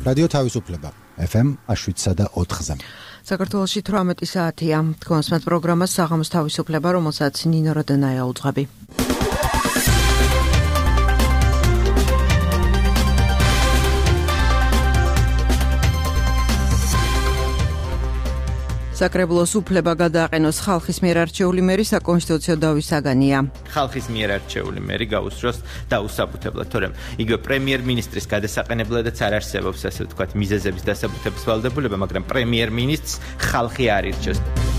რადიო თავისუფლება FM 7.4-ზე. საქართველოში 18 საათია. თქვენს პროგრამას საღამოს თავისუფლება, რომელსაც ნინო როდენაია უძღვები. საკრებულოს უფლება გადააყენოს ხალხის მიერ არჩეული მერი საკონსტიტუციო დავის საგანია. ხალხის მიერ არჩეული მერი გაუსწროს დაუსაბუთებლად, თორემ იგივე პრემიერ-მინისტრის გადასაყენებლადაც არ არსებობს, ასე ვთქვათ, მიზეზების დასაბუთების ვალდებულება, მაგრამ პრემიერ-მინისტრს ხალხი არ ირჩევს.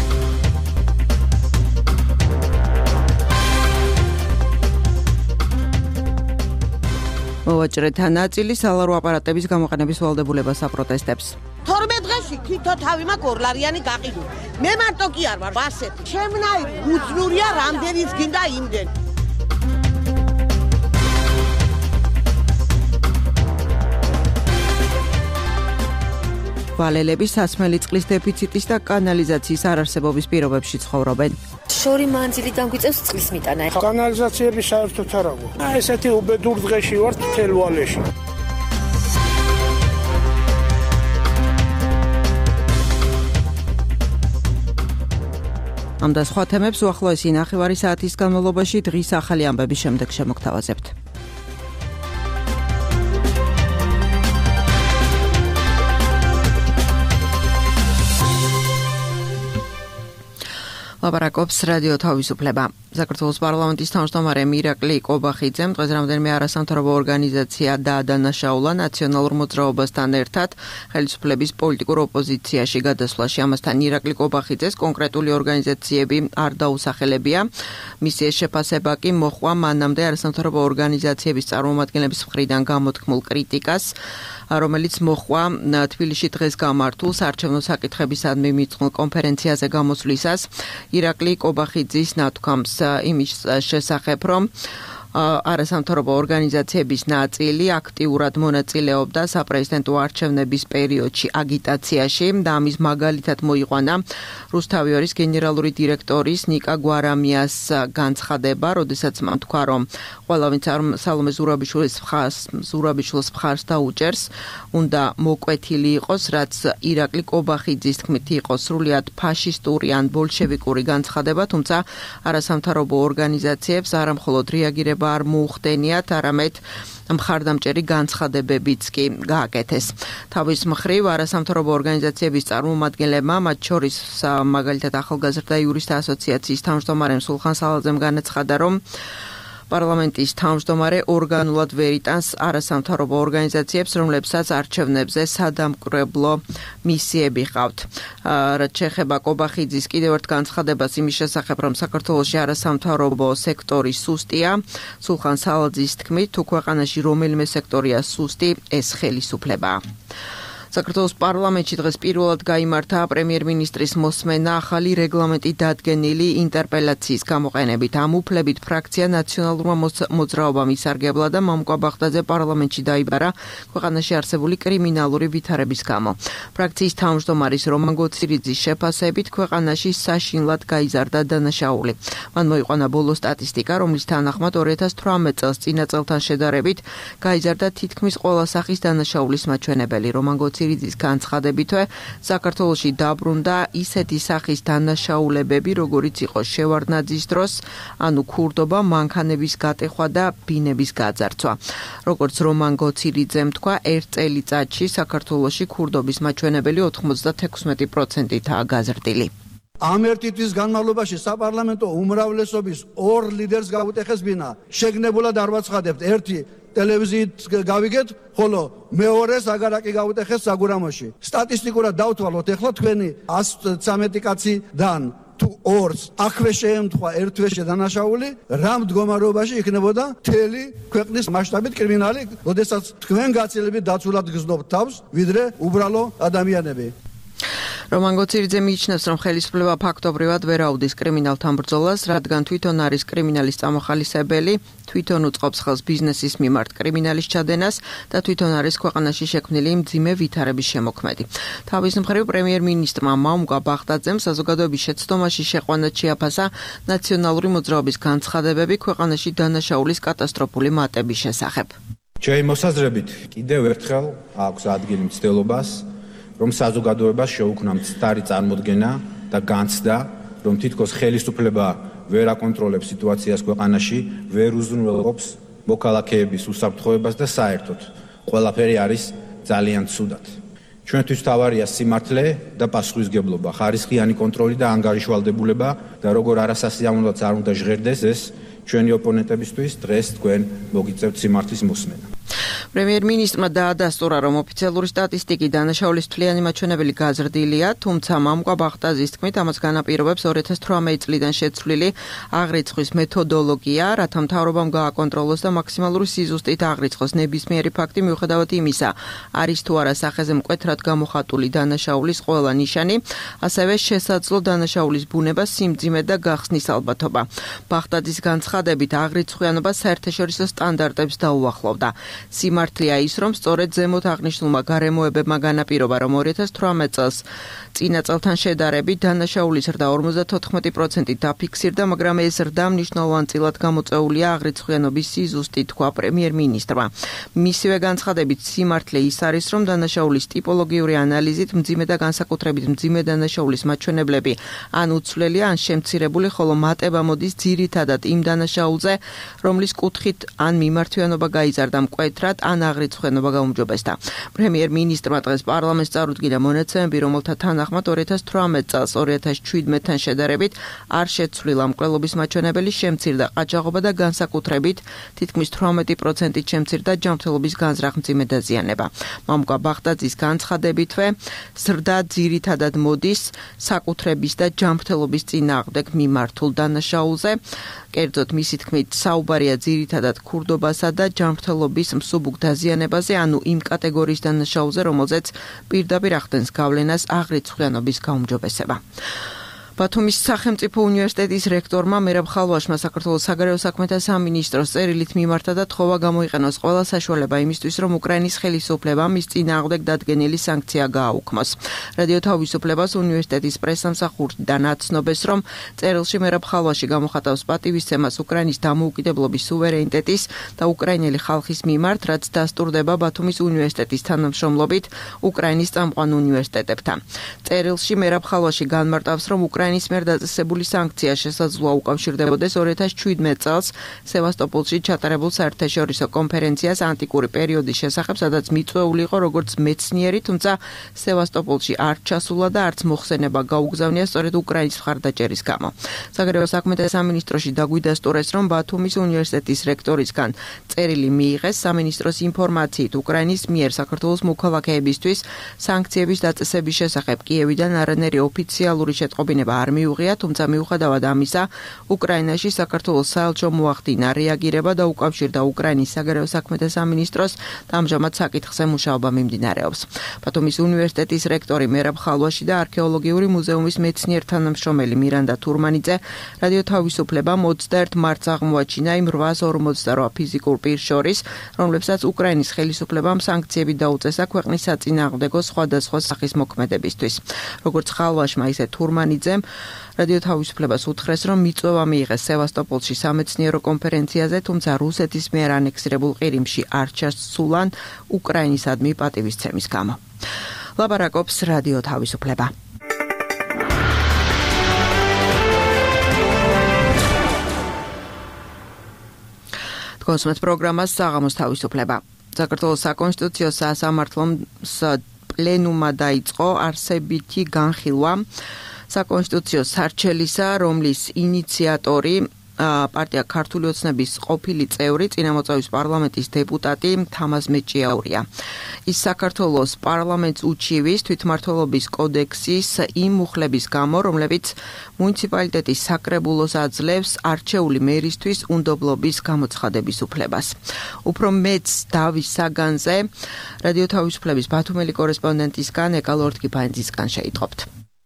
მოვაჭრეთა ნაწილი სალარო აპარატების გამოყენების ვალდებულებას აპროტესტებს. 12 დღეში თითო თავი მაქვს ორლარიანი გაყიდული. მე მარტო კი არ ვარ, ასეთი. შემნაირი უძლურია, რამდენიც გინდა იმდენ. ვალელები სასმელი წყლის დეფიციტის და კანალიზაციის არარსებობის პირობებში ცხოვრობენ. შორი მანძილი დამგვიწევს წყლის მიტანა. კანალიზაციების საერთოდ არ აქვს. ესეთი უბედურ დღეში ვართ მთელ ვალეში. ამ და სხვა თემებს უახლოესი ნახევარი საათის განმავლობაში დღის ახალი ამბების შემდეგ შემოგთავაზებთ. ლაპარაკობს რადიო თავისუფლება. საქართველოს პარლამენტის თავმჯდომარე მირაკლი კობახიძემ დღეს რამდენიმე არასამთავრობო ორგანიზაცია დაადანაშაულა ნაციონალურ მოძრაობასთან ერთად ხელისუფლების პოლიტიკურ ოპოზიციაში გადასვლაში. ამასთან მირაკლი კობახიძეს კონკრეტული ორგანიზაციები არ დაუსახელებია. მისი შეფასება კი მოჰყვა მანამდე არასამთავრობო ორგანიზაციების წარმომადგენლების მხრიდან გამოთქმულ კრიტიკას, რომელიც მოჰყვა თბილისში დღეს გამართულ საარჩევნო საკითხებისადმი მიწყნულ კონფერენციაზე გამოსვლისას. ირაკლი კობახიძის ნათქვამს იმის შესახებ, რომ არასამთავრობო ორგანიზაციების ნაწილი აქტიურად მონაწილეობდა საპრეზიდენტო არჩევნების პერიოდში აგიტაციაში და ამის მაგალითად მოიყვანა რუსთავიორის გენერალური დირექტორის ნიკა გვარამიას განცხადება, როდესაც მან თქვა, რომ ყველა ვინც სალომე ზურაბიშვილის მხარს დაუჭერს, უნდა მოკვეთილი იყოს, რაც ირაკლი კობახიძის თქმით იყო სრულიად ფაშისტური ან ბოლშევიკური განცხადება, თუმცა არასამთავრობო ორგანიზაციებს არამხოლოდ რეაგირება არ მოუხდენიათ, არამედ მხარდამჭერი განცხადებებიც კი გააკეთეს. თავის მხრივ არასამთავრობო ორგანიზაციების წარმომადგენლებმა, მათ შორის მაგალითად ახალგაზრდა იურისტთა ასოციაციის თავმჯდომარემ სულხან სალაძემ განაცხადა, რომ პარლამენტის თავმჯდომარე ორგანულად ვერ იტანს არასამთავრობო ორგანიზაციებს, რომლებსაც არჩევნებზე სადამკვირვებლო მისიები ჰყავთ. რაც შეეხება კობახიძის კიდევ ერთ განცხადებას იმის შესახებ, რომ საქართველოში არასამთავრობო სექტორი სუსტია, სულხან სალაძის თქმით, თუ ქვეყანაში რომელიმე სექტორია სუსტი, ეს ხელისუფლებაა. საქართველოს პარლამენტში დღეს პირველად გაიმართა პრემიერ-მინისტრის მოსმენა ახალი რეგლამენტი დადგენილი ინტერპელაციის გამოყენებით. ამ უფლებით ფრაქცია ნაციონალურმა მოძრაობამ ისარგებლა და მამუკა ბახტაძე პარლამენტში დაიბარა ქვეყანაში არსებული კრიმინალური ვითარების გამო. ფრაქციის თავმჯდომარის რომან გოცირიძის შეფასებით ქვეყანაში საშინლად გაიზარდა დანაშაული. მან მოიყვანა ბოლო სტატისტიკა, რომლის თანახმად 2018 წელს წინა წელთან შედარებით გაიზარდა თითქმის ყველა სახის დანაშაულის მაჩვენებელი. რომან გოცირიძის განცხადებითვე საქართველოში დაბრუნდა ისეთი სახის დანაშაულებები, როგორიც იყო შევარდნაძის დროს, ანუ ქურდობა, მანქანების გატეხვა და ბინების გაძარცვა. როგორც რომან გოცირიძემ თქვა, ერთ წელიწადში საქართველოში ქურდობის მაჩვენებელი 96%-აა გაზრდილი. ამ ერთი თვის განმავლობაში საპარლამენტო უმრავლესობის ორ ლიდერს გაუტეხეს ბინა. შეგნებულად არ ვაცხადებთ, ერთი ტელევიზიით გავიგეთ, ხოლო მეორეს აგარაკი გაუტეხეს საგურამოში. სტატისტიკურად დავთვალოთ, ეხლა თქვენი 113 კაციდან თუ ორს აქვე შეემთხვა ერთვეში დანაშაული, რა მდგომარეობაში იქნებოდა მთელი ქვეყნის მასშტაბით კრიმინალი, როდესაც თქვენ გაცილებით დაცულად გზნობთ თავს, ვიდრე უბრალო ადამიანები. რომან გოცირიძე მიიჩნევს, რომ ხელისუფლება ფაქტობრივად ვერ აუდის კრიმინალთან ბრძოლას, რადგან თვითონ არის კრიმინალის წამოხალისებელი, თვითონ უწყობს ხელს ბიზნესის მიმართ კრიმინალის ჩადენას და თვითონ არის ქვეყანაში შექმნილი მძიმე ვითარების შემოქმედი. თავის მხრივ პრემიერ-მინისტრმა მამუკა ბახტაძემ საზოგადოების შეცდომაში შეყვანად შეაფასა ნაციონალური მოძრაობის განცხადებები ქვეყანაში დანაშაულის კატასტროფული მატების შესახებ. Ჩემი მოსაზრებით კიდევ ერთხელ აქვს ადგილი მცდელობას, რომ საზოგადოებას შეუქმნა მცდარი წარმოდგენა და განცდა, რომ თითქოს ხელისუფლება ვერ აკონტროლებს სიტუაციას ქვეყანაში, ვერ უზრუნველყოფს მოქალაქეების უსაფრთხოებას და საერთოდ ყველაფერი არის ძალიან ცუდად. ჩვენთვის თავარია სიმართლე და პასუხისმგებლობა, ხარისხიანი კონტროლი და ანგარიშვალდებულება და როგორ არასასიამოვნოც არ უნდა ჟღერდეს ეს ჩვენი ოპონენტებისთვის დღეს თქვენ მოგიწევთ სიმართლის მოსმენა. პრემიერ-მინისტრმა დაადასტურა, რომ ოფიციალური სტატისტიკით დანაშაულის თვლიანი მაჩვენებელი გაზრდილია, თუმცა მამუკა ბახტაძის თქმით, ამას განაპირობებს 2018 წლიდან შეცვლილი აღრიცხვის მეთოდოლოგია, რათა მთავრობამ გააკონტროლოს და მაქსიმალური სიზუსტით აღრიცხოს ნებისმიერი ფაქტი მიუხედავად იმისა, არის თუ არა სახეზე მკვეთრად გამოხატული დანაშაულის ყველა ნიშანი, ასევე შესაძლო დანაშაულის ბუნება, სიმძიმე და გახსნის ალბათობა. ბახტაძის განცხადებით, აღრიცხვიანობა საერთაშორისო სტანდარტებს დაუახლოვდა. სიმართლეა ის, რომ სწორედ ზემოთ აღნიშნულმა გარემოებებმა განაპირობა, რომ 2018 წელს წინა წელთან შედარებით დანაშაულის ზრდა 54% დაფიქსირდა, მაგრამ ეს ზრდა მნიშვნელოვანწილად გამოწვეულია აღრიცხვიანობის სიზუსტით, თქვა პრემიერ-მინისტრმა. მისივე განცხადებით, სიმართლე ის არის, რომ დანაშაულის ტიპოლოგიური ანალიზით მძიმე და განსაკუთრებით მძიმე დანაშაულის მაჩვენებლები ან უცვლელია, ან შემცირებული, ხოლო მატება მოდის ძირითადად იმ დანაშაულზე, რომლის კუთხით ან მიმართვიანობა გაიზარდა მკვეთრად, ან აღრიცხვიანობა გაუმჯობესდა. პრემიერ-მინისტრმა დღეს პარლამენტს წარუდგინა მონაცემები, რომელთა თანახმად 2018 წელს 2017-თან შედარებით არ შეცვლილა მკვლელობის მაჩვენებელი, შემცირდა ყაჩაღობა და განსაკუთრებით თითქმის 18%-ით შემცირდა ჯანმრთელობის განზრახ-მძიმე დაზიანება. მამუკა ბახტაძის განცხადებითვე, ზრდა ძირითადად მოდის საკუთრების და ჯანმრთელობის წინააღმდეგ მიმართულ დანაშაულზე. კერძოდ მისი თქმით, საუბარია ძირითადად ქურდობასა და ჯანმრთელობის მსუბუქ დაზიანებაზე, ანუ იმ კატეგორიის დანაშაულზე, რომელზეც პირდაპირ ახდენს გავლენას აღრიცხვიანობის გაუმჯობესება. ბათუმის სახელმწიფო უნივერსიტეტის რექტორმა მერაბ ხალვაშმა საქართველოს საგარეო საქმეთა სამინისტროს წერილით მიმართა და თხოვა გამოიყენოს ყველა საშუალება იმისთვის, რომ უკრაინის ხელისუფლებამ მის წინააღმდეგ დადგენილი სანქცია გააუქმოს. რადიო თავისუფლებას უნივერსიტეტის პრესსამსახურიდან აცნობეს, რომ წერილში მერაბ ხალვაში გამოხატავს პატივისცემას უკრაინის დამოუკიდებლობის, სუვერენიტეტის და უკრაინელი ხალხის მიმართ, რაც დასტურდება ბათუმის უნივერსიტეტის თანამშრომლობით უკრაინის წამყვან უნივერსიტეტებთან. წერილში მერაბ ხალვაში განმარტავს, რომ უკრაინის მიერ დაწესებული სანქცია შესაძლოა უკავშირდებოდეს 2017 წელს სევასტოპოლში ჩატარებულ საერთაშორისო კონფერენციას ანტიკური პერიოდის შესახებ, სადაც მიწვეული იყო როგორც მეცნიერი, თუმცა სევასტოპოლში არ ჩასულა და არც მოხსენება გაუგზავნია სწორედ უკრაინის მხარდაჭერის გამო. საგარეო საქმეთა სამინისტროში დაგვიდასტურეს, რომ ბათუმის უნივერსიტეტის რექტორისგან წერილი მიიღეს სამინისტროს ინფორმაციით უკრაინის მიერ საქართველოს მოქალაქეებისთვის სანქციების დაწესების შესახებ კიევიდან არანაირი ოფიციალური შეტყობინება არ მიუღია, თუმცა მიუხედავად ამისა, უკრაინაში საქართველოს საელჩო მოახდინა რეაგირება და უკავშირდა უკრაინის საგარეო საქმეთა სამინისტროს და ამჟამად საკითხზე მუშაობა მიმდინარეობს. ბათუმის უნივერსიტეტის რექტორი მერაბ ხალვაში და არქეოლოგიური მუზეუმის მეცნიერ-თანამშრომელი მირანდა თურმანიძე რადიო თავისუფლებამ 21 მარტს აღმოაჩინა იმ 858 ფიზიკურ პირს შორის, რომლებსაც უკრაინის ხელისუფლებამ სანქციები დაუწესა ქვეყნის საწინააღმდეგო სხვადასხვა სახის მოქმედებისთვის. როგორც ხალვაშმა, ისე თურმანიძემ რადიო თავისუფლებას უთხრეს, რომ მიწვევა მიიღეს სევასტოპოლში სამეცნიერო კონფერენციაზე, თუმცა რუსეთის მიერ ანექსირებულ ყირიმში არ ჩასულან უკრაინისადმი პატივისცემის გამო. ლაპარაკობს რადიო თავისუფლება. კონსუმეთ პროგრამას საღამოს თავისუფლება. საქართველოს საკონსტიტუციო სასამართლოს პლენუმმა დაიწყო არსებითი განხილვა საკონსტიტუციო სარჩელისა, რომლის ინიციატორი პარტია ქართული ოცნების ყოფილი წევრი, წინამოწევის პარლამენტის დეპუტატი თამაზ მეჭიაურია. ის საქართველოს პარლამენტს უჩივის თვითმმართველობის კოდექსის იმ მუხლების გამო, რომლებიც მუნიციპალიტეტის საკრებულოს აძლევს არჩეული მერისთვის უნდობლობის გამოცხადების უფლებას. უფრო მეც დავის საგანზე რადიო თავისუფლების ბათუმელი კორესპონდენტისგან ეკალორდ კიფანძისგან შეიტყობთ.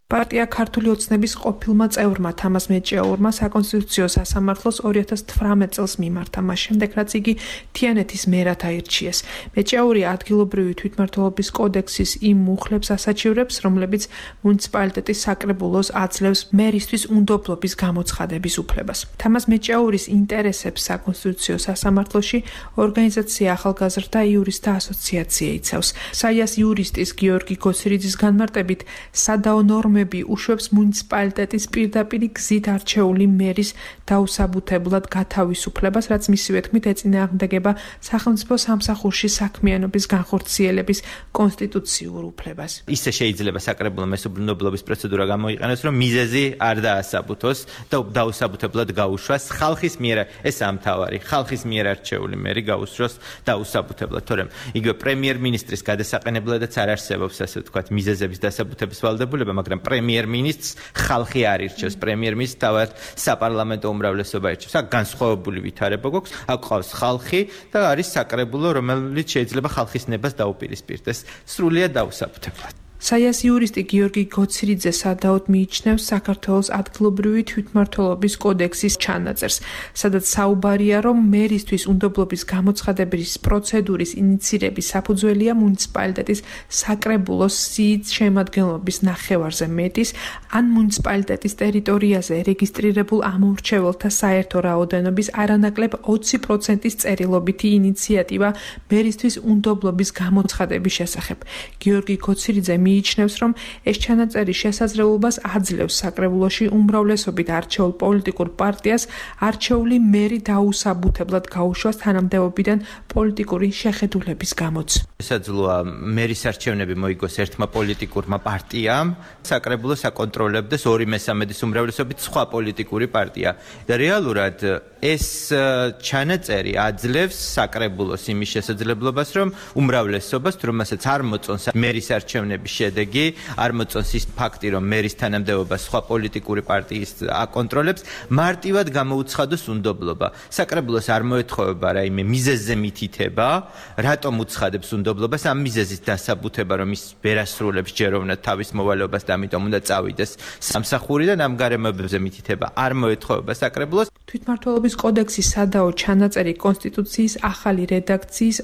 პარტია ქართული ოცნების ყოფილმა წევრმა თამაზ მეჭიაურმა საკონსტიტუციო სასამართლოს 2018 წელს მიმართა, მას შემდეგ რაც იგი თიანეთის მერად აირჩიეს. მეჭიაური ადგილობრივი თვითმმართველობის კოდექსის იმ მუხლებს ასაჩივრებს, რომლებიც მუნიციპალიტეტის საკრებულოს აძლევს მერისთვის უნდობლობის გამოცხადების უფლებას. თამაზ მეჭიაურის ინტერესებს საკონსტიტუციო სასამართლოში ორგანიზაცია ახალგაზრდა იურისტთა ასოციაცია იცავს. საიას იურისტის გიორგი გოცირიძის განმარტებით სადაო ნორმები უშვებს მუნიციპალიტეტის პირდაპირ გზით არჩეული მერის დაუსაბუთებლად გათავისუფლებას, რაც მისივე თქმით ეწინააღმდეგება სახელმწიფო სამსახურში საქმიანობის განხორციელების კონსტიტუციურ უფლებას. ისე შეიძლება საკრებულო მესუბრუნებლობის პროცედურა გამოიყენოს, რომ მიზეზი არ დაასაბუთოს და დაუსაბუთებლად გაუშვას ხალხის მიერ, ეს ამთავარი, ხალხის მიერ არჩეული მერი გაუსწროს დაუსაბუთებლად, თორემ იგივე პრემიერ-მინისტრის გადასაყენებლადაც არ არსებობს, ასე ვთქვათ, მიზეზების დასაბუთების ვალდებულება, მაგრამ პრემიერ-მინისტრს ხალხი არ ირჩევს, პრემიერ-მინისტრს თავად საპარლამენტო უმრავლესობა ირჩევს. აქ განსხვავებული ვითარება გვაქვს, აქ ყავს ხალხი და არის საკრებულო, რომელიც შეიძლება ხალხის ნებას დაუპირისპირდეს სრულიად დაუსაბუთებლად. საიას იურისტი გიორგი გოცირიძე სადაოდ მიიჩნევს საქართველოს ადგილობრივი თვითმმართველობის კოდექსის ჩანაწერს, სადაც საუბარია, რომ მერისთვის უნდობლობის გამოცხადების პროცედურის ინიცირების საფუძველია მუნიციპალიტეტის საკრებულოს სიით შემადგენლობის ნახევარზე მეტის ან მუნიციპალიტეტის ტერიტორიაზე რეგისტრირებულ ამომრჩეველთა საერთო რაოდენობის არანაკლებ 20%-ის წერილობითი ინიციატივა მერისთვის უნდობლობის გამოცხადების შესახებ. გიორგი გოცირიძე მიიჩნევს, რომ ეს ჩანაწერი შესაძლებლობას აძლევს საკრებულოში უმრავლესობით არჩეულ პოლიტიკურ პარტიას არჩეული მერი დაუსაბუთებლად გაუშვას თანამდებობიდან პოლიტიკური შეხედულების გამოც. შესაძლოა მერის არჩევნები მოიგოს ერთმა პოლიტიკურმა პარტიამ, საკრებულოს აკონტროლებდეს 2/3 უმრავლესობით სხვა პოლიტიკური პარტია. და რეალურად ეს ჩანაწერი აძლევს საკრებულოს იმის შესაძლებლობას, რომ უმრავლესობას, რომელსაც არ მოწონს მერის არჩევნების შედეგი, არ მოწონს ის ფაქტი, რომ მერის თანამდებობას სხვა პოლიტიკური პარტიის აკონტროლებს, მარტივად გამოუცხადოს უნდობლობა. საკრებულოს არ მოეთხოვება რაიმე მიზეზზე მითითება, რატომ უცხადებს უნდობლობას, ამ მიზეზის დასაბუთება, რომ ის ვერ ასრულებს ჯეროვნად თავის მოვალეობას და ამიტომ უნდა წავიდეს სამსახურიდან, ამ გარემოებებზე მითითება არ მოეთხოვება საკრებულოს. თვითმმართველობის კოდექსის სადაო ჩანაწერი კონსტიტუციის ახალი რედაქციის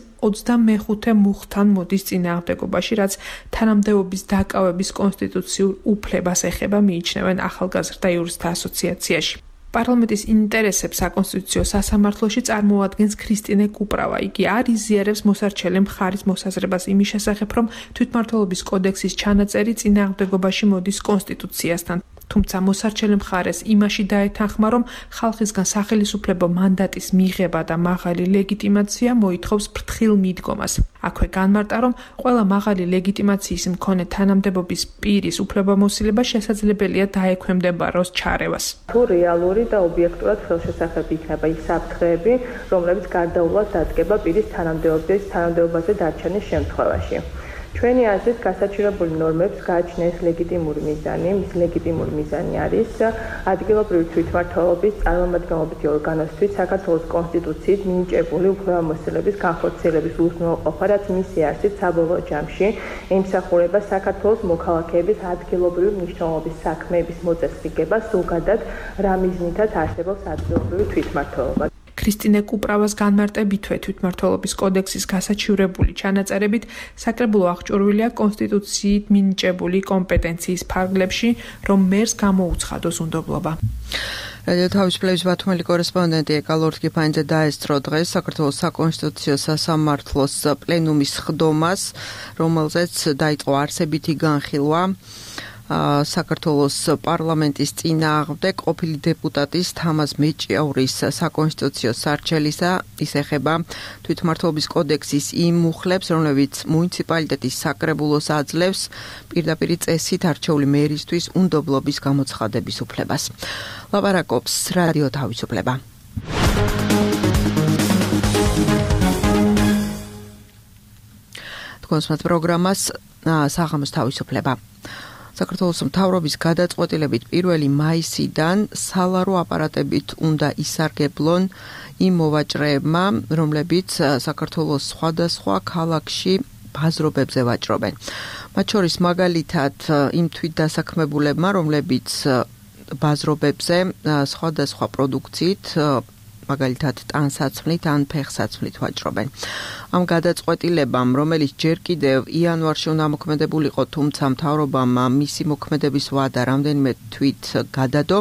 25 მუხთან მოდის წინააღმდეგობაში, რაც თანამდებობის დაკავების კონსტიტუციურ უფლებას ეხება, მიიჩნევენ ახალგაზრდა იურისტთა ასოციაციაში. პარლამენტის ინტერესებს საკონსტიტუციო სასამართლოში წარმოადგენს ქრისტინე კუპრავა. იგი არ იზიარებს მოსარჩელი მხარის მოსაზრებას იმის შესახებ, რომ თვითმმართველობის კოდექსის ჩანაწერი წინააღმდეგობაში მოდის კონსტიტუციასთან. თუმცა მოსარჩელი მხარეს იმაში დაეთანხმა, რომ ხალხისგან სახელისუფლებო მანდატის მიღება და მაღალი ლეგიტიმაცია მოითხოვს ფრთხილ მიდგომას. აქვე განმარტა, რომ ყველა მაღალი ლეგიტიმაციის მქონე თანამდებობის პირის უფლებამოსილება შესაძლებელია დაექვემდებაროს ჩარევას. თუ რეალური და ობიექტურად ხელშესახები იქნება ის საფრთხეები, რომლებიც გარდაუვლად დადგება პირის თანამდებობაზე დარჩენის შემთხვევაში. ჩვენი აზრით გასაჩივრებული ნორმებს გააჩნია ეს ლეგიტიმური მიზანი. მის ლეგიტიმური მიზანი არის ადგილობრივი თვითმმართველობის წარმომადგენლობითი ორგანოსთვის საქართველოს კონსტიტუციით მინიჭებული უფლებამოსილების განხორციელების უზრუნველყოფა, რაც მისი არსით საბოლოო ჯამში ემსახურება საქართველოს მოქალაქეების ადგილობრივი მნიშვნელობის საქმეების მოწესრიგება, ზოგადად რა მიზნითაც არსებობს ადგილობრივი თვითმმართველობა. ქრისტინე კუპრავას განმარტებითვე თვითმმართველობის კოდექსის გასაჩივრებული ჩანაწერებით საკრებულო აღჭურვილია კონსტიტუციით მინიჭებული კომპეტენციის ფარგლებში, რომ მერს გამოუცხადოს უნდობლობა. რადიო თავისუფლების ბათუმელი კორესპონდენტი ეკალორთ კიფანიძე დაესწრო დღეს საქართველოს საკონსტიტუციო სასამართლოს პლენუმის ხდომას, რომელზეც დაიწყო არსებითი განხილვა საქართველოს პარლამენტის წინააღმდეგ ყოფილი დეპუტატის თამაზ მეჭიაურის საკონსტიტუციო სარჩელისა. ის ეხება თვითმმართველობის კოდექსის იმ მუხლებს, რომლებიც მუნიციპალიტეტის საკრებულოს აძლევს პირდაპირ წესით არჩეული მერისთვის უნდობლობის გამოცხადების უფლებას. ლაპარაკობს რადიო თავისუფლება. თქვენს პროგრამას საღამოს თავისუფლება. საქართველოს მთავრობის გადაწყვეტილებით 1 მაისიდან სალარო აპარატებით უნდა ისარგებლონ იმ მოვაჭრეებმა, რომლებიც საქართველოს სხვადასხვა ქალაქში ბაზრობებზე ვაჭრობენ. მათ შორის მაგალითად იმ თვით დასაქმებულებმა, რომლებიც ბაზრობებზე სხვადასხვა პროდუქციით მაგალითად ტანსაცმლით ან ფეხსაცმლით ვაჭრობენ. ამ გადაწყვეტილებამ, რომელიც ჯერ კიდევ იანვარში უნდა მოქმედებულიყო, თუმცა მთავრობამ მისი მოქმედების ვადა რამდენიმე თვით გადადო.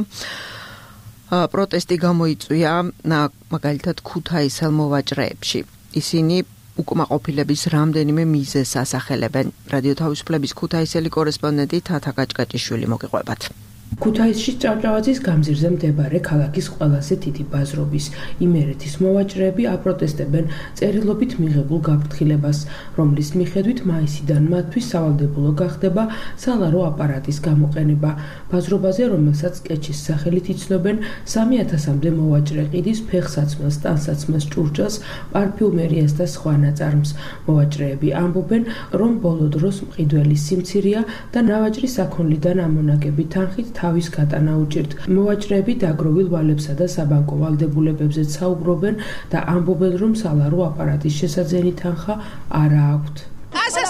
პროტესტი გამოიწვია მაგალითად ქუთაისელ მოვაჭრეებში. ისინი უკმაყოფილების რამდენიმე მიზეზს ასახელებენ. რადიო თავისუფლების ქუთაისელი კორესპონდენტი თათა კაჭკაჭიშვილი მოგიყვებათ. ქუთაისში ჭავჭავაძის გამზირზე მდებარე ქალაქის ყველაზე დიდი ბაზრობის იმერეთის მოვაჭრეები აპროტესტებენ წერილობით მიღებულ გაფრთხილებას, რომლის მიხედვით მაისიდან მათთვის სავალდებულო გახდება სალარო აპარატის გამოყენება. ბაზრობაზე, რომელსაც კეჩის სახელით იცნობენ, 3000-მდე მოვაჭრე ყიდის ფეხსაცმელს, ტანსაცმელს, ჭურჭელს, პარფიუმერიას და სხვა ნაწარმს. მოვაჭრეები ამბობენ, რომ ბოლო დროს მყიდველის სიმცირეა და ნავაჭრის საქონლიდან ამონაკები თანხით თავის გატანა უჭირთ. მოვაჭრეები დაგროვილ ვალებსა და საბანკო ვალდებულებებზე საუბრობენ და ამბობენ, რომ სალარო აპარატის შესაძენი თანხა არა აქვთ. ასე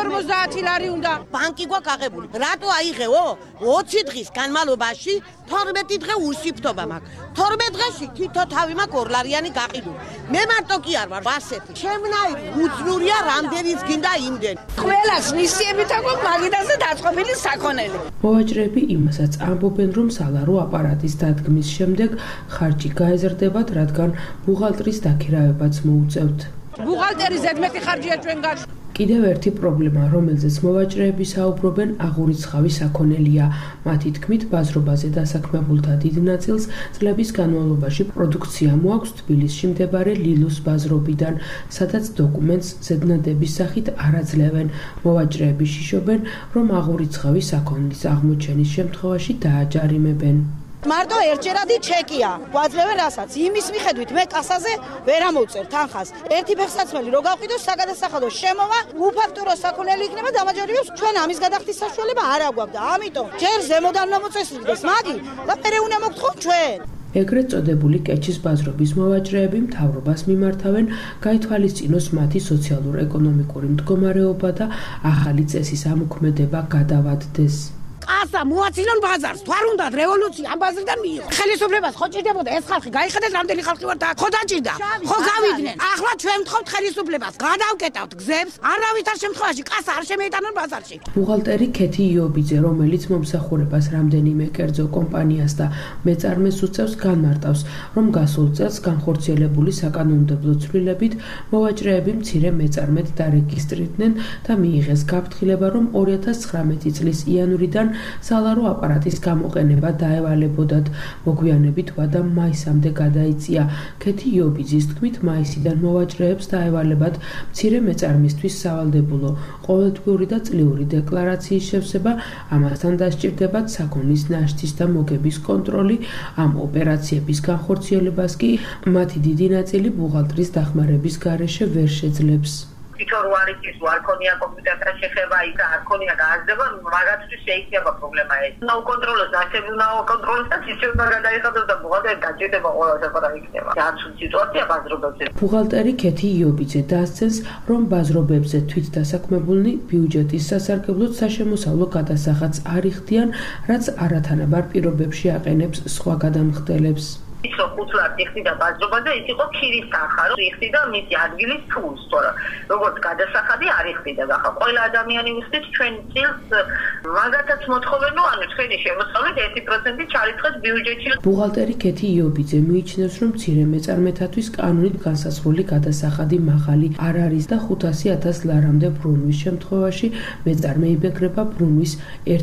350 ლარი უნდა. ბანკი გვაქვს აღებული. რატო აიღეო? 20 დღის განმავლობაში 12 დღე უსიფრთხოება მაქვს. 12 დღეში თითო თავი მაქვს 2 ლარიანი გაყიდული. მე მარტო კი არ ვარ, ასეთი. ჩემნაირი უძლურია რამდენიც გინდა იმდენ. ყველას ნისიებით აქვს მაგიდაზე დაწყობილი საქონელი. მოვაჭრეები იმასაც ამბობენ, რომ სალარო აპარატის დადგმის შემდეგ ხარჯი გაეზრდებათ, რადგან ბუღალტრის დაქირავებაც მოუწევთ. ბუღალტერი ზედმეტი ხარჯია ჩვენგან. კიდევ ერთი პრობლემა, რომელზეც მოვაჭრეები საუბრობენ, აღურიცხავი საქონელია. მათი თქმით, ბაზრობაზე დასაქმებულთა დიდ ნაწილს წლების განმავლობაში პროდუქცია მოაქვს თბილისში მდებარე ლილოს ბაზრობიდან, სადაც დოკუმენტს ზედნადების სახით არ აძლევენ. მოვაჭრეები შიშობენ, რომ აღურიცხავი საქონლის აღმოჩენის შემთხვევაში დააჯარიმებენ. მარტო ერთჯერადი ჩეკია. გვაძლევენ რასაც. იმის მიხედვით მე კასაზე ვერ ამოვწერ თანხას. ერთი ფეხსაცმელი რო გავყიდო, საგადასახადო შემოვა, უფაქტურო საქონელი იქნება დამაჯერებებს. ჩვენ ამის გადახდის საშუალება არ აგვაქვს და ამიტომ ჯერ ზემოდან უნდა მოწესრიგდეს მაგი და მერე უნდა მოგთხოვთ ჩვენ. ეგრეთ წოდებული კეჩის ბაზრობის მოვაჭრეები მთავრობას მიმართავენ, გაითვალისწინოს მათი სოციალურ-ეკონომიკური მდგომარეობა და ახალი წესის ამოქმედება გადავადდეს. კასა მოაცილონ ბაზარს, თუ არ უნდათ რევოლუცია ამ ბაზრიდან მიიღო. ხელისუფლებას ხო ჭირდებოდა ეს ხალხი, გაიხედეთ რამდენი ხალხი ვართ აქ. ხო დაჭირდა, ხო გავიდნენ. ახლა ჩვენ ვთხოვთ ხელისუფლებას, გადავკეტავთ გზებს, არავითარ შემთხვევაში კასა არ შემეიტანონ ბაზარში. ბუღალტერი ქეთი იობიძე, რომელიც მომსახურებას რამდენიმე კერძო კომპანიას და მეწარმეს უწევს, განმარტავს, რომ გასულ წელს განხორციელებული საკანონმდებლო ცვლილებით მოვაჭრეები მცირე მეწარმედ დარეგისტრირდნენ და მიიღეს გაფრთხილება, რომ 2019 წლის იანვრიდან სალარო აპარატის გამოყენება დაევალებოდათ. მოგვიანებით ვადა მაისამდე გადაიწია. ქეთი იობიძის თქმით, მაისიდან მოვაჭრეებს დაევალებათ მცირე მეწარმისთვის სავალდებულო ყოველთვიური და წლიური დეკლარაციის შევსება, ამასთან დასჭირდებათ საქონლის ნაშთის და მოგების კონტროლი. ამ ოპერაციების განხორციელებას კი მათი დიდი ნაწილი ბუღალტრის დახმარების გარეშე ვერ შეძლებს. თვითონ რო არის ის არ ქონია კომპიუტერთან შეხება, იქ არ ქონია გააზრდება, მაგათთვის შეიქნება პრობლემა ეს. უნდა უკონტროლოს, ასევე უნდა უკონტროლოს და სისტემა გადაიხადოს და ბუღალტერი გაჭირდება ყველას აბა იქნება. დაცულ სიტუაცია ბაზრობებზე. ბუღალტერი ქეთი იობიძე დასცენს, რომ ბაზრობებზე თვით დასაქმებულნი ბიუჯეტის სასარგებლოდ საშემოსავლო გადასახადს არ იხდიან, რაც არათანაბარ პირობებში აყენებს სხვა გადამხდელებს. ის რომ ხუთლად იხდიდა ბაზრობაზე, ის იყო ქირის თანხა, რომ იხდიდა მისი ადგილის ფულს, თორემ როგორც გადასახადი არ იხდიდა. ახლა ყველა ადამიანი უსწრებს ჩვენ წილს მაგათაც მოთხოვენო, ანუ ჩვენი შემოსავლით 1% ჩარიცხეს ბიუჯეტში. ბუღალტერი ქეთი იობიძე მიიჩნევს, რომ მცირე მეწარმეთათვის კანონით განსაზღვრული გადასახადი მაღალი არ არის და 500.000 ლარამდე ბრუნვის შემთხვევაში მეწარმე იბეგრება ბრუნვის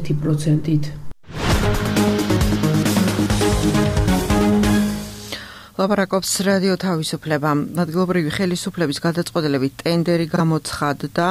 1%-ით. ლაპარაკობს რადიო თავისუფლება. ადგილობრივი ხელისუფლების გადაწყვეტილებით ტენდერი გამოცხადდა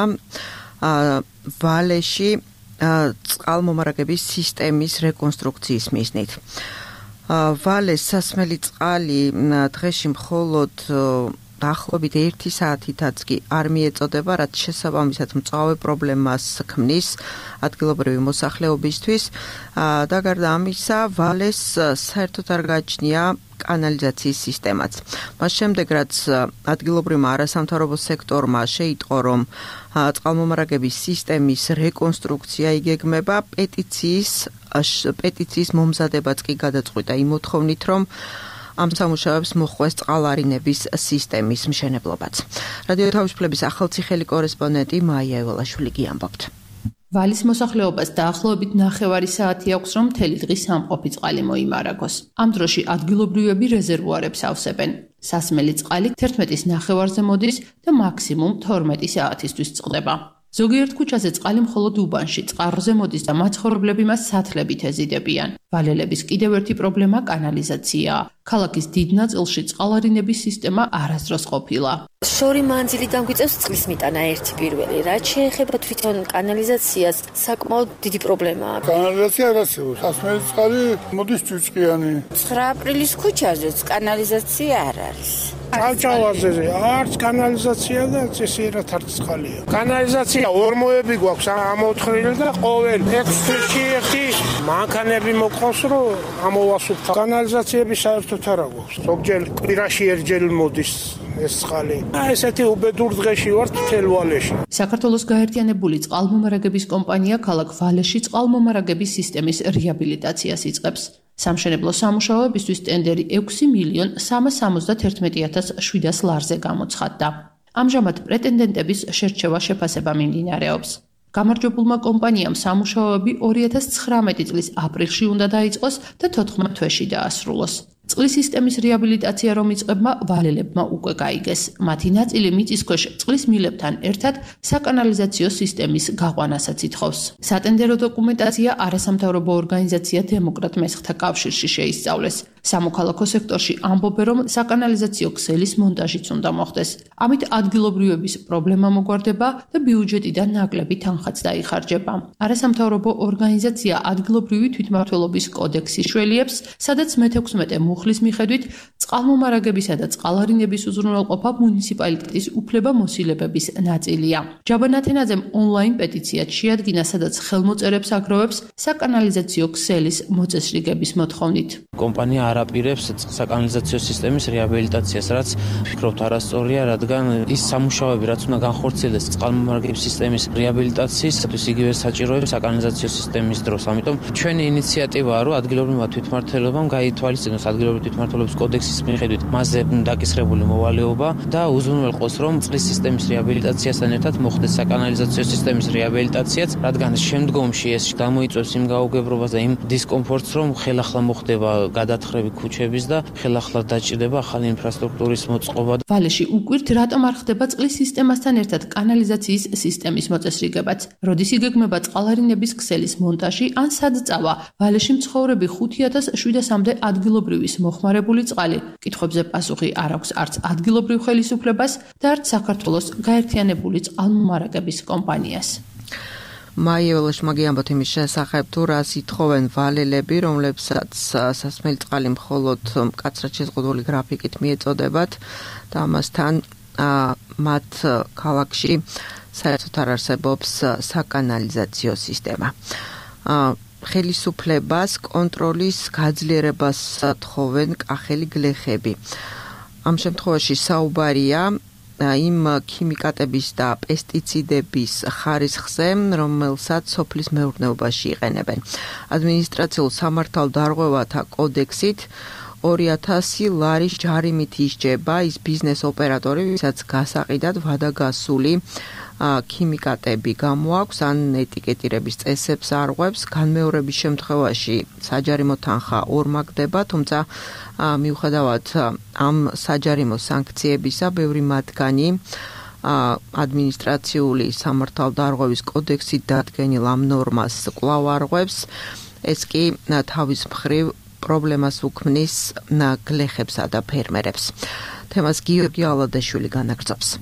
ვალეში წყალმომარაგების სისტემის რეკონსტრუქციის მიზნით. ვალეს სასმელი წყალი დღეში მხოლოდ დაახლოებით 1 საათითაც კი არ მიეწოდება, რაც შესაბამისად მწვავე პრობლემას ქმნის ადგილობრივი მოსახლეობისთვის და გარდა ამისა, ვალეს საერთოდ არ გააჩნია კანალიზაციის სისტემაც. მას შემდეგ, რაც ადგილობრივმა არასამთავრობო სექტორმა შეიტყო, რომ წყალმომარაგების სისტემის რეკონსტრუქცია იგეგმება, პეტიციის მომზადებაც კი გადაწყვიტა იმ მოთხოვნით, რომ ამ სამუშაოებს მოხვეს წყალარინების სისტემის მშენებლობაც. რადიო თავისუფლების ახალციხელი კორესპონდენტი მაია ევალაშვილი გიამბობთ. ვალის მოსახლეობას დაახლოებით 9 საათი აქვს, რომ მთელი დღის სამყოფი წყალი მოიმარაგოს. ამ დროში ადგილობრივები რეზერვუარებს ავსებენ. სასმელი წყალი 11:09-ზე მოდის და მაქსიმუმ 12 საათისთვის წყდება. ზოგიერთ ქუჩაზე წყალი მხოლოდ უბანში წყაროზე მოდის და მაცხოვრებლები მას სათლებით ეზიდებიან. ვალელების კიდევ ერთი პრობლემა კანალიზაციაა. ქალაქის დიდ ნაწილში წყალარინების სისტემა არასდროს ყოფილა. შორი მანძილი დამგვიწევს წყლის მიტანა ერთი პირველი. რაც შეეხება თვითონ კანალიზაციას, საკმაოდ დიდი პრობლემაა. კანალიზაცია არ არსებობს. სასმელი წყალი მოდის ჭუჭყიანი. 9 აპრილის ქუჩაზე კანალიზაცია არ არის. კალჭავაზეზე არც კანალიზაცია და წესიერად არც წყალია. კანალიზაცია ორმოები გვაქვს ამოთხრილი და ყოველ 6 თვეში ერთი მანქანები მოყავს, რომ ამოვასუფთა. კანალიზაციების საერთოდ არ აქვს. ზოგჯერ კვირაში ერთჯერ მოდის ეს წყალი. ესეთი უბედურ დღეში ვართ მთელ ვალეში. საქართველოს გაერთიანებული წყალმომარაგების კომპანია ქალაქ ვალეში წყალმომარაგების სისტემის რეაბილიტაციას იწყებს. სამშენებლო სამუშაოებისთვის ტენდერი 6.371.700 ლარზე გამოცხადდა. ამჟამად პრეტენდენტების შერჩევა შეფასება მიმდინარეობს. გამარჯვებულმა კომპანიამ სამუშაოები 2019 წლის აპრილში უნდა დაიწყოს და 14 თვეში დაასრულოს. წყლის სისტემის რეაბილიტაცია რომ იწყებმა, ვალელებმა უკვე გაიგეს. მათი ნაწილი მიწისქვეშ წყლის მილებთან ერთად საკანალიზაციო სისტემის გაყვანასაც ითხოვს. სატენდერო დოკუმენტაცია არასამთავრობო ორგანიზაცია დემოკრატ მესხთა კავშირში შეისწავლეს. სამოქალაქო სექტორში ამბობენ, რომ საკანალიზაციო ქსელის მონტაჟიც უნდა მოხდეს. ამით ადგილობრივების პრობლემა მოგვარდება და ბიუჯეტიდან ნაკლები თანხაც დაიხარჯება. არასამთავრობო ორგანიზაცია ადგილობრივი თვითმმართველობის კოდექსი შველიებს, სადაც მე-16 მუხლის მიხედვით წყალმომარაგებისა და წყალარინების უზრუნველყოფა მუნიციპალიტეტის უფლება-მოსილებების ნაწილია. ჯაბა ნათენაძემ ონლაინ პეტიციაც შეადგინა, სადაც ხელმოწერებს აგროვებს საკანალიზაციო ქსელის მოწესრიგების მოთხოვნით. კომპანია არაპირებს საკანალიზაციო სისტემის რეაბილიტაციას, რაც ვფიქრობთ არასწორია, რადგან ის სამუშაოები, რაც უნდა განხორციელდეს წყალმომარაგების სისტემის რეაბილიტაციისთვის, იგივე საჭიროებს საკანალიზაციო სისტემის დროს. ამიტომ ჩვენი ინიციატივაა, რომ ადგილობრივმა თვითმმართველობამ გაითვალისწინოს ადგილობრივი თვითმმართველობის კოდექსის მიხედვით მასზე დაკისრებული მოვალეობა და უზრუნველყოს, რომ წყლის სისტემის რეაბილიტაციასთან ერთად მოხდეს საკანალიზაციო სისტემის რეაბილიტაციაც, რადგან შემდგომში ეს გამოიწვევს იმ გაუგებრობას და იმ დისკომფორტს, რომ ხელახლა მოხდება გადათხრები ქუჩების და ხელახლა დაჭირდება ახალი ინფრასტრუქტურის მოწყობა. ვალეში უკვირთ, რატომ არ ხდება წყლის სისტემასთან ერთად კანალიზაციის სისტემის მოწესრიგებაც. როდის იგეგმება წყალარინების ქსელის მონტაჟი ან სად წავა? ვალეში მცხოვრები 5700-მდე ადგილობრივის მოხმარებული წყალი. კითხვებზე პასუხი არ აქვს არც ადგილობრივ ხელისუფლებას და არც საქართველოს გაერთიანებული წყალმომარაგების კომპანიას. მაიოლაშ მაგიამბოთ იმის შესახებ, თუ რას ითხოვენ ვალელები, რომლებსაც სასმელი წყალი მხოლოდ მკაცრად შეზღუდული გრაფიკით მიეწოდებათ და ამასთან მათ ქალაქში საერთოდ არ არსებობს საკანალიზაციო სისტემა. ხელისუფლებას კონტროლის გაძლიერებას თხოვენ კახელი გლეხები. ამ შემთხვევაში საუბარია იმ ქიმიკატების და პესტიციდების ხარისხზე, რომელსაც სოფლის მეურნეობაში იყენებენ. ადმინისტრაციულ სამართალდარღვევათა კოდექსით 2000 ლარის ჯარიმით ისჯება ის ბიზნეს ოპერატორი, ვისაც გასაყიდად ვადაგასული ქიმიკატები გამოაქვს ან ეტიკეტირების წესებს არღვევს, განმეორების შემთხვევაში საჯარიმო თანხა ორმაგდება, თუმცა მიუხედავად ამ საჯარიმო სანქციებისა, ბევრი მათგანი ადმინისტრაციული სამართალდარღვევის კოდექსით დადგენილ ამ ნორმას კვლავ არღვევს. ეს კი თავის მხრივ პრობლემას უქმნის გლეხებსა და ფერმერებს. თემას გიორგი ალადაშვილი განაგრძობს.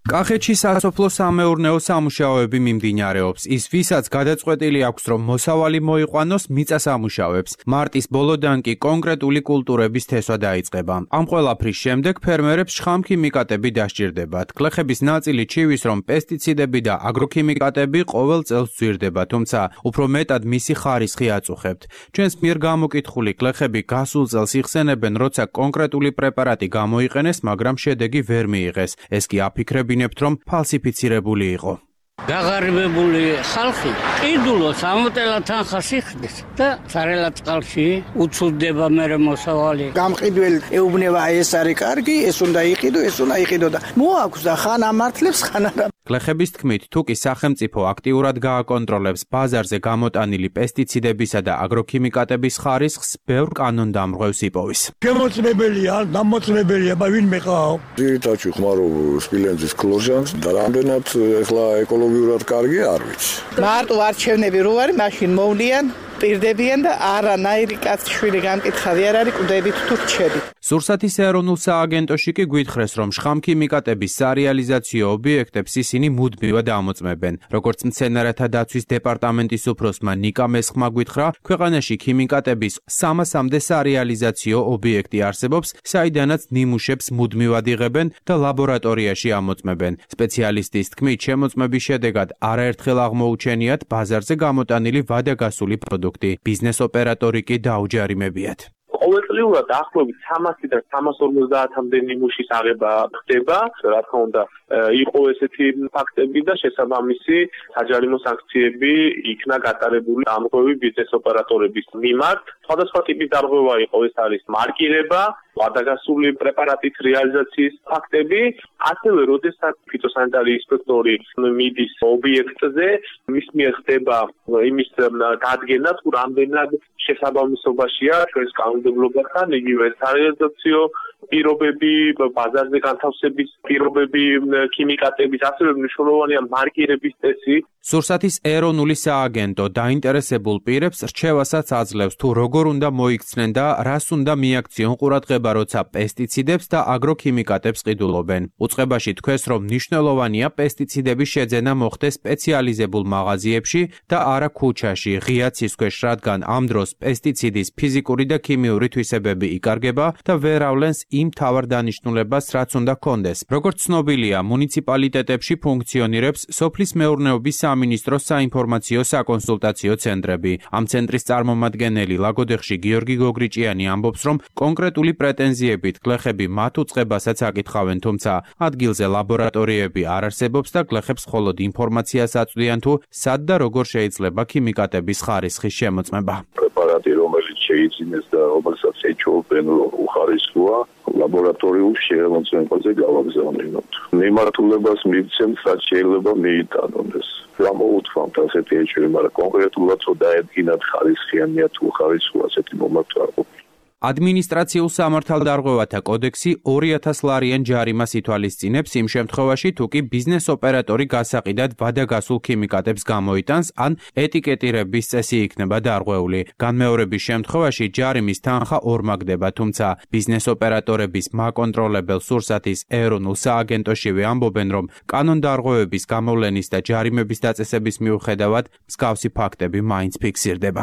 კახეთში სასოფლო-სამეურნეო სამუშაოები მიმდინარეობს. ის ვისაც გადაწყვეტილი აქვს, რომ მოსავალი მოიყვანოს, მიწასამუშავებს. მარტის ბოლოდან კი კონკრეტული კულტურების თესვა დაიწყება. ამ ყველაფრის შემდეგ ფერმერებს შხამქიმიკატები დასჭირდებათ. გლეხების ნაწილი ჩივის, რომ პესტიციდები და აგროქიმიკატები ყოველ წელს ძვირდება, თუმცა უფრო მეტად მისი ხარისხი აწუხებთ. ჩვენს მიერ გამოკითხული გლეხები გასულ წელს იხსენებენ, როცა კონკრეტული პრეპარატი გამოიყენეს, მაგრამ შედეგი ვერ მიიღეს. ეს კი აფიქრებინებთ, რომ ფალსიფიცირებული იყო. გაღარიბებული ხალხი ყიდულობს ამოტელა თანხას იხდის და სარელად წყალში უცუდება მერე მოსავალი. გამყიდველი ეუბნება ეს არის კარგი, ეს უნდა იყიდო, ეს უნდა იყიდო და მოაქვს და ხან ამართლებს, ხან არა. გლეხების თქმით, თუ კი სახელმწიფო აქტიურად გააკონტროლებს ბაზარზე გამოტანილი პესტიციდებისა და აგროქიმიკატების ხარისხს, ბევრ კანონდამრღვევს იპოვის. შემოწმებელია, დამოწმებელია, ვინმე ყავ. ძირითადად ხმარობ სპილენძის ქლორჟანს და რამდენად ეხლა ეკოლოგიურად კარგი არ ვიცი. მარტო არჩევნები რო არის, მაშინ მოვლიან პირდებიან და არანაირი კაცშვილი გამკითხავი არ არის კვდებით თუ რჩებით. სურსათის ეროვნულ სააგენტოში კი გვითხრეს, რომ შხამქიმიკატების სარეალიზაციო ობიექტებს ისინი მუდმივად ამოწმებენ. როგორც მცენარეთა დაცვის დეპარტამენტის უფროსმა ნიკა მესხმა გვითხრა, ქვეყანაში ქიმიკატების 300-მდე სარეალიზაციო ობიექტი არსებობს, საიდანაც ნიმუშებს მუდმივად იღებენ და ლაბორატორიაში ამოწმებენ. სპეციალისტის თქმით, შემოწმების შედეგად არაერთხელ აღმოუჩენიათ ბაზარზე გამოტანილი ვადაგასული პროდუქტი. ბიზნეს ოპერატორი კი დაუჯარიმებიათ. ყოველწლიურად დაახლოებით 300-დან 350-მდე ნიმუშის აღება ხდება, რა თქმა უნდა, იყო ესეთი ფაქტები და შესაბამისი საჯარიმო სანქციები იქნა გატარებული ამგვარი ბიზნეს ოპერატორების მიმართ. სხვადასხვა ტიპის დარღვევა იყო, ეს არის მარკირება, ვადაგასული პრეპარატის რეალიზაციის ფაქტები, ასევე როდესაც ფიტოსანიტარული ინსპექტორი მიდის ობიექტზე, მის მიერ ხდება იმის დადგენა, თუ რამდენად შესაბამისობაშია ჩვენს კანონმდებლობასთან, იგივე სარეალიზაციო პირობები, ბაზარზე განთავსების პირობები, ქიმიკატების, ასევე მნიშვნელოვანია მარკირების წესი. სურსათის ეროვნული სააგენტო დაინტერესებულ პირებს რჩევასაც აძლევს, თუ როგორ უნდა მოიქცნენ და რას უნდა მიაქციონ ყურადღება, როცა პესტიციდებს და აგროქიმიკატებს ყიდულობენ. უწყებაში თქვეს, რომ მნიშვნელოვანია პესტიციდების შეძენა მოხდეს სპეციალიზებულ მაღაზიებში და არა ქუჩაში, ღია ცის ქვეშ, რადგან ამ დროს პესტიციდის ფიზიკური და ქიმიური თვისებები იკარგება და ვერ ავლენს იმ მთავარ დანიშნულებას, რაც უნდა ჰქონდეს. როგორც ცნობილია, მუნიციპალიტეტებში ფუნქციონირებს სოფლის მეურნეობის სამინისტროს საინფორმაციო საკონსულტაციო ცენტრები. ამ ცენტრის წარმომადგენელი ლაგოდეხში გიორგი გოგრიჭიანი ამბობს, რომ კონკრეტული პრეტენზიებით გლეხები მათ უწყებასაც აკითხავენ, თუმცა ადგილზე ლაბორატორიები არ არსებობს და გლეხებს მხოლოდ ინფორმაციას აწვდიან, თუ სად და როგორ შეიძლება ქიმიკატების ხარისხის შემოწმება. პრეპარატი, რომელიც შეიძინეს და რომელსაც ეჩვეულებენ, უხარისხოა, ლაბორატორიულ შემოწმებაზე გავაგზავნებთ. მიმართულებას მივცემთ, რაც შეიძლება მიიტანონ ეს. გამოუთქვამთ ასეთი ეჭვი, მაგრამ კონკრეტულად დაედგინათ ხარისხიანია თუ ხარისხოა ასეთი მომართვა არ ყოფილა. ადმინისტრაციულ სამართალდარღვევათა კოდექსი 2000 ლარიან ჯარიმას ითვალისწინებს იმ შემთხვევაში, თუ კი ბიზნეს ოპერატორი გასაყიდად ვადაგასულ ქიმიკატებს გამოიტანს, ან ეტიკეტირების წესი იქნება დარღვეული. განმეორების შემთხვევაში ჯარიმის თანხა ორმაგდება, თუმცა ბიზნეს ოპერატორების მაკონტროლებელ სურსათის ეროვნულ სააგენტოშივე ამბობენ, რომ კანონდარღვევების გამოვლენის და ჯარიმების დაწესების მიუხედავად მსგავსი ფაქტები მაინც ფიქსირდება.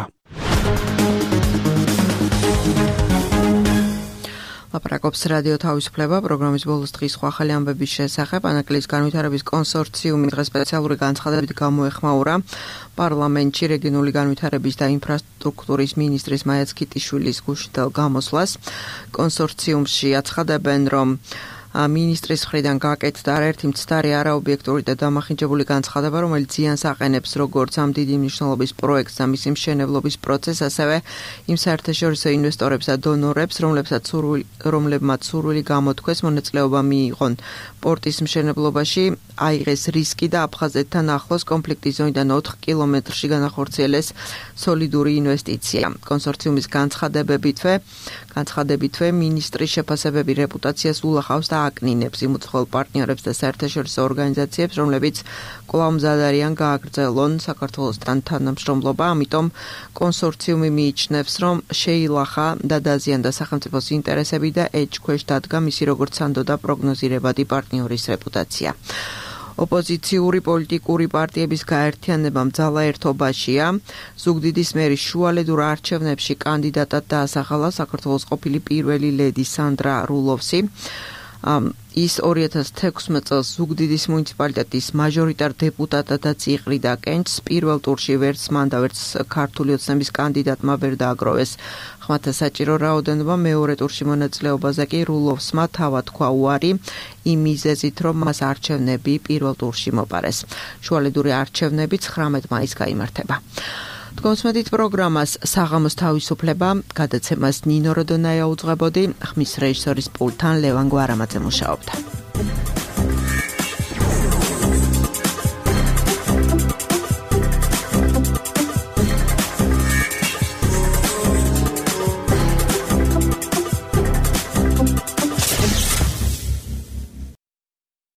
ლაპარაკობს რადიო თავისუფლება პროგრამის ბოლოს დღის სხვა ახალი ამბების შესახებ. ანაკლიის განვითარების კონსორციუმი დღეს სპეციალური განცხადებით გამოეხმაურა პარლამენტში რეგიონული განვითარების და ინფრასტრუქტურის მინისტრის მაია ცქიტიშვილის გუშინდელ გამოსვლას. კონსორციუმში აცხადებენ, რომ მინისტრის მხრიდან გაკეთდა არაერთი მცდარი არაობიექტური და დამახინჯებული განცხადება, რომელიც ზიანს აყენებს როგორც ამ დიდი მნიშვნელობის პროექტს და მისი მშენებლობის პროცესს, ასევე იმ საერთაშორისო ინვესტორებს და დონორებს, რომლებმაც სურვილი გამოთქვეს მონაწილეობა მიიღონ პორტის მშენებლობაში, აიღეს რისკი და აფხაზეთთან ახლოს კონფლიქტის ზონიდან 4 კილომეტრში განახორციელეს სოლიდური ინვესტიცია. კონსორციუმის განცხადებითვე მინისტრის შეფასებები რეპუტაციას ულახავს და გააკნინებს იმ უცხოელ პარტნიორებს და საერთაშორისო ორგანიზაციებს, რომლებიც კვლავ მზად არიან გააგრძელონ საქართველოსთან თანამშრომლობა, ამიტომ კონსორციუმი მიიჩნევს, რომ შეილახა და დაზიანდა სახელმწიფოს ინტერესები და ეჭქვეშ დადგა მისი როგორც სანდო და პროგნოზირებადი პარტნიორის რეპუტაცია. ოპოზიციური პოლიტიკური პარტიების გაერთიანება მძალა ერთობაშია. ზუგდიდის მერის შუალედურ არჩევნებში კანდიდატად დაასახალა საქართველოს ყოფილი პირველი ლედი სანდრა რულოვსი. ის 2016 წელს ზუგდიდის მუნიციპალიტეტის მაჟორიტარ დეპუტატადაც იყრიდა კენჭს. პირველ ტურში ვერც მან და ვერც ქართული ოცნების კანდიდატმა ვერ დააგროვეს ხმათა საჭირო რაოდენობა. მეორე ტურში მონაწილეობაზე კი რულოვსმა თავად თქვა უარი იმ მიზეზით, რომ მას არჩევნები პირველ ტურში მოპარეს. შუალედური არჩევნები 19 მაისს გაიმართება. თქვენს პროგრამას საღამოს თავისუფლება გადაცემას ნინო როდონაია უძღვებოდი, ხმის რეჟისორის პულტთან ლევან გვარამაძე მუშაობდა.